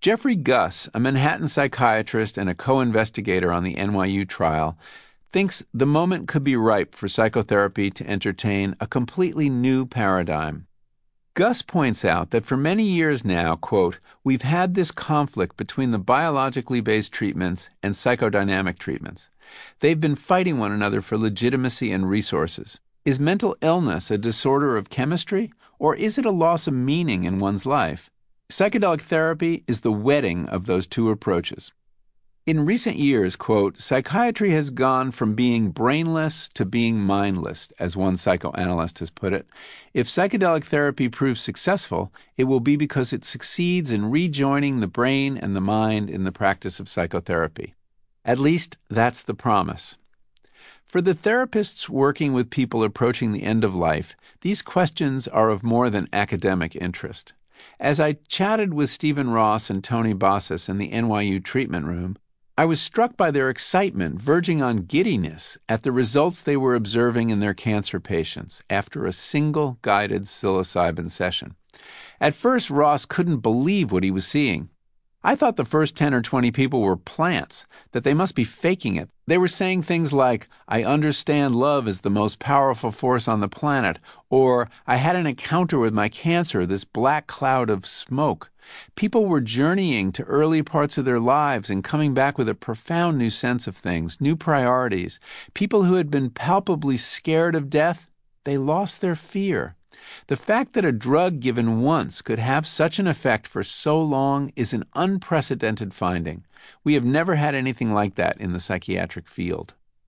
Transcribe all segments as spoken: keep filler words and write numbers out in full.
Jeffrey Guss, a Manhattan psychiatrist and a co-investigator on the N Y U trial, thinks the moment could be ripe for psychotherapy to entertain a completely new paradigm. Guss points out that for many years now, quote, we've had this conflict between the biologically based treatments and psychodynamic treatments. They've been fighting one another for legitimacy and resources. Is mental illness a disorder of chemistry, or is it a loss of meaning in one's life? Psychedelic therapy is the wedding of those two approaches. In recent years, quote, psychiatry has gone from being brainless to being mindless, as one psychoanalyst has put it. If psychedelic therapy proves successful, it will be because it succeeds in rejoining the brain and the mind in the practice of psychotherapy. At least, that's the promise. For the therapists working with people approaching the end of life, these questions are of more than academic interest. As I chatted with Stephen Ross and Tony Bossis in the N Y U treatment room, I was struck by their excitement, verging on giddiness, at the results they were observing in their cancer patients after a single guided psilocybin session. At first, Ross couldn't believe what he was seeing. I thought the first ten or twenty people were plants, that they must be faking it. They were saying things like, I understand love is the most powerful force on the planet, or I had an encounter with my cancer, this black cloud of smoke. People were journeying to early parts of their lives and coming back with a profound new sense of things, new priorities. People who had been palpably scared of death, they lost their fear. The fact that a drug given once could have such an effect for so long is an unprecedented finding. We have never had anything like that in the psychiatric field.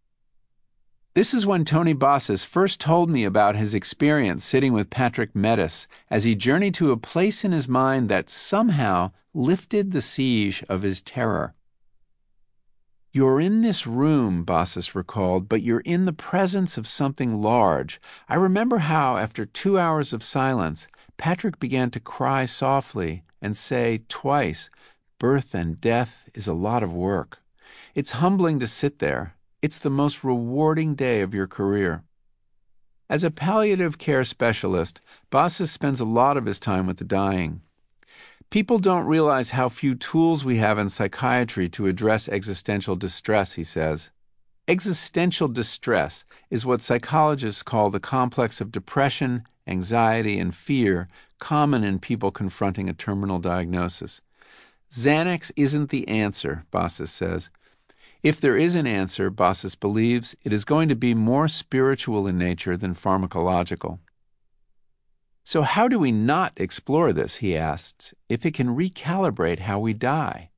This is when Tony Bossis first told me about his experience sitting with Patrick Metis as he journeyed to a place in his mind that somehow lifted the siege of his terror. You're in this room, Bossis recalled, but you're in the presence of something large. I remember how, after two hours of silence, Patrick began to cry softly and say twice, birth and death is a lot of work. It's humbling to sit there. It's the most rewarding day of your career. As a palliative care specialist, Bossis spends a lot of his time with the dying. People don't realize how few tools we have in psychiatry to address existential distress, he says. Existential distress is what psychologists call the complex of depression, anxiety, and fear common in people confronting a terminal diagnosis. Xanax isn't the answer, Bossis says. If there is an answer, Bossis believes, it is going to be more spiritual in nature than pharmacological. So how do we not explore this, he asks, if it can recalibrate how we die?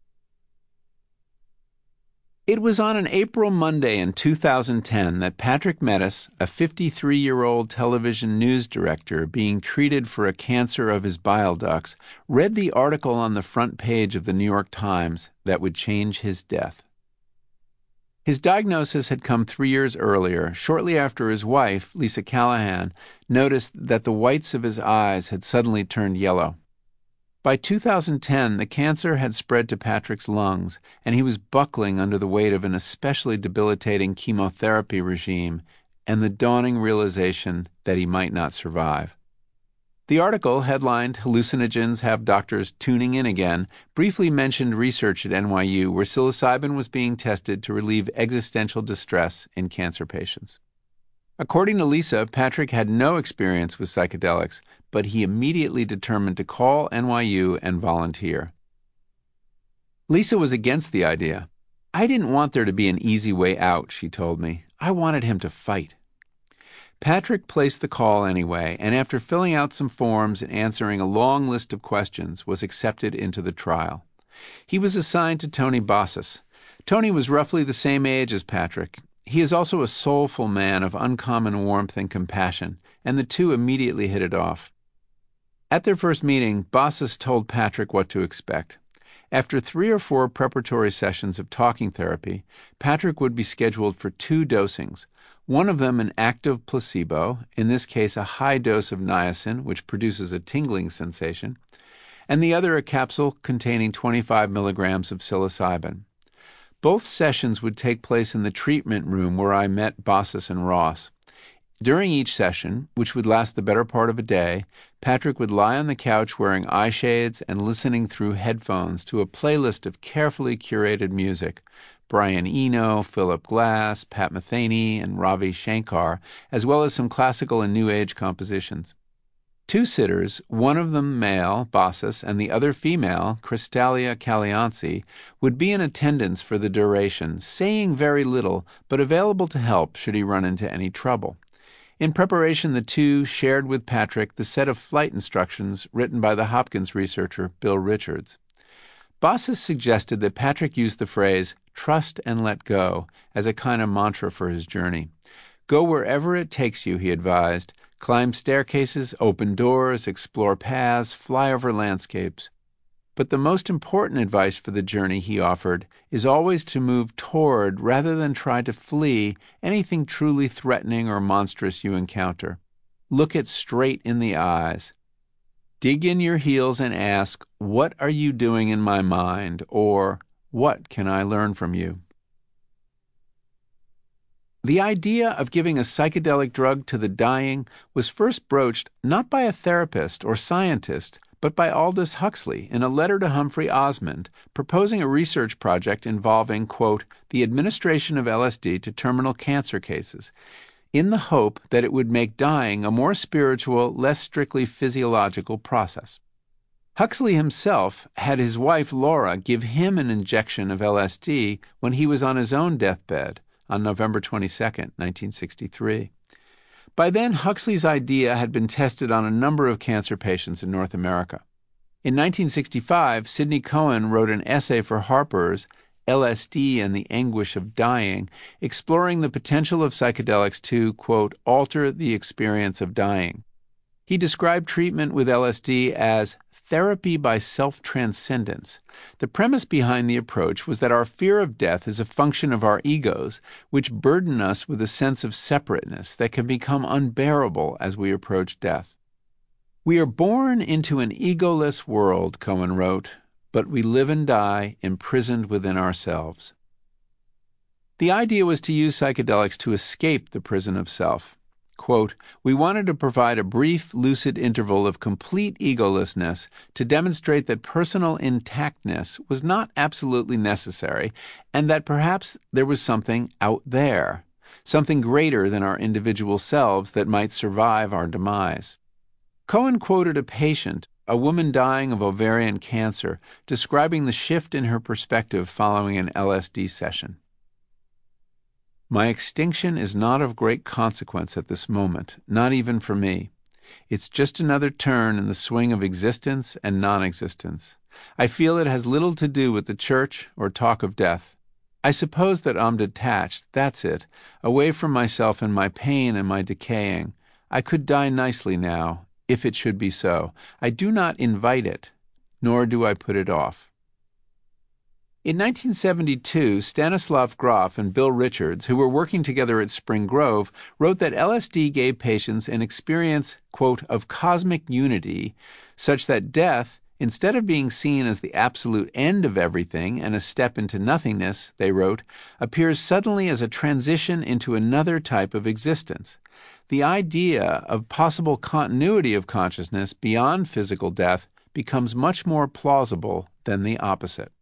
It was on an April Monday in two thousand ten that Patrick Metis, a fifty-three-year-old television news director being treated for a cancer of his bile ducts, read the article on the front page of the New York Times that would change his death. His diagnosis had come three years earlier, shortly after his wife, Lisa Callahan, noticed that the whites of his eyes had suddenly turned yellow. By two thousand ten, the cancer had spread to Patrick's lungs, and he was buckling under the weight of an especially debilitating chemotherapy regime and the dawning realization that he might not survive. The article, headlined Hallucinogens Have Doctors Tuning In Again, briefly mentioned research at N Y U where psilocybin was being tested to relieve existential distress in cancer patients. According to Lisa, Patrick had no experience with psychedelics, but he immediately determined to call N Y U and volunteer. Lisa was against the idea. I didn't want there to be an easy way out, she told me. I wanted him to fight. Patrick placed the call anyway, and after filling out some forms and answering a long list of questions, was accepted into the trial. He was assigned to Tony Bossis. Tony was roughly the same age as Patrick. He is also a soulful man of uncommon warmth and compassion, and the two immediately hit it off. At their first meeting, Bossis told Patrick what to expect. After three or four preparatory sessions of talking therapy, Patrick would be scheduled for two dosings, one of them an active placebo, in this case a high dose of niacin, which produces a tingling sensation, and the other a capsule containing twenty-five milligrams of psilocybin. Both sessions would take place in the treatment room where I met Bossis and Ross. During each session, which would last the better part of a day, Patrick would lie on the couch wearing eye shades and listening through headphones to a playlist of carefully curated music: Brian Eno, Philip Glass, Pat Metheny, and Ravi Shankar, as well as some classical and New Age compositions. Two sitters, one of them male, Baucis, and the other female, Crystalia Caliansi, would be in attendance for the duration, saying very little, but available to help should he run into any trouble. In preparation, the two shared with Patrick the set of flight instructions written by the Hopkins researcher Bill Richards. Baucis suggested that Patrick use the phrase, "trust and let go," as a kind of mantra for his journey. Go wherever it takes you, he advised. Climb staircases, open doors, explore paths, fly over landscapes. But the most important advice for the journey, he offered, is always to move toward rather than try to flee anything truly threatening or monstrous you encounter. Look it straight in the eyes. Dig in your heels and ask, "What are you doing in my mind?" or "What can I learn from you?" The idea of giving a psychedelic drug to the dying was first broached not by a therapist or scientist, but by Aldous Huxley in a letter to Humphrey Osmond, proposing a research project involving, quote, the administration of L S D to terminal cancer cases, in the hope that it would make dying a more spiritual, less strictly physiological process. Huxley himself had his wife Laura give him an injection of L S D when he was on his own deathbed on November twenty-second, nineteen sixty-three. By then, Huxley's idea had been tested on a number of cancer patients in North America. In nineteen sixty-five, Sidney Cohen wrote an essay for Harper's, L S D and the Anguish of Dying, exploring the potential of psychedelics to, quote, alter the experience of dying. He described treatment with L S D as therapy by self-transcendence. The premise behind the approach was that our fear of death is a function of our egos, which burden us with a sense of separateness that can become unbearable as we approach death. We are born into an egoless world, Cohen wrote, but we live and die imprisoned within ourselves. The idea was to use psychedelics to escape the prison of self. Quote, we wanted to provide a brief, lucid interval of complete egolessness to demonstrate that personal intactness was not absolutely necessary and that perhaps there was something out there, something greater than our individual selves that might survive our demise. Cohen quoted a patient, a woman dying of ovarian cancer, describing the shift in her perspective following an L S D session. My extinction is not of great consequence at this moment, not even for me. It's just another turn in the swing of existence and non-existence. I feel it has little to do with the church or talk of death. I suppose that I'm detached, that's it, away from myself and my pain and my decaying. I could die nicely now, if it should be so. I do not invite it, nor do I put it off. In nineteen seventy-two, Stanislav Grof and Bill Richards, who were working together at Spring Grove, wrote that L S D gave patients an experience, quote, of cosmic unity, such that death, instead of being seen as the absolute end of everything and a step into nothingness, they wrote, appears suddenly as a transition into another type of existence. The idea of possible continuity of consciousness beyond physical death becomes much more plausible than the opposite.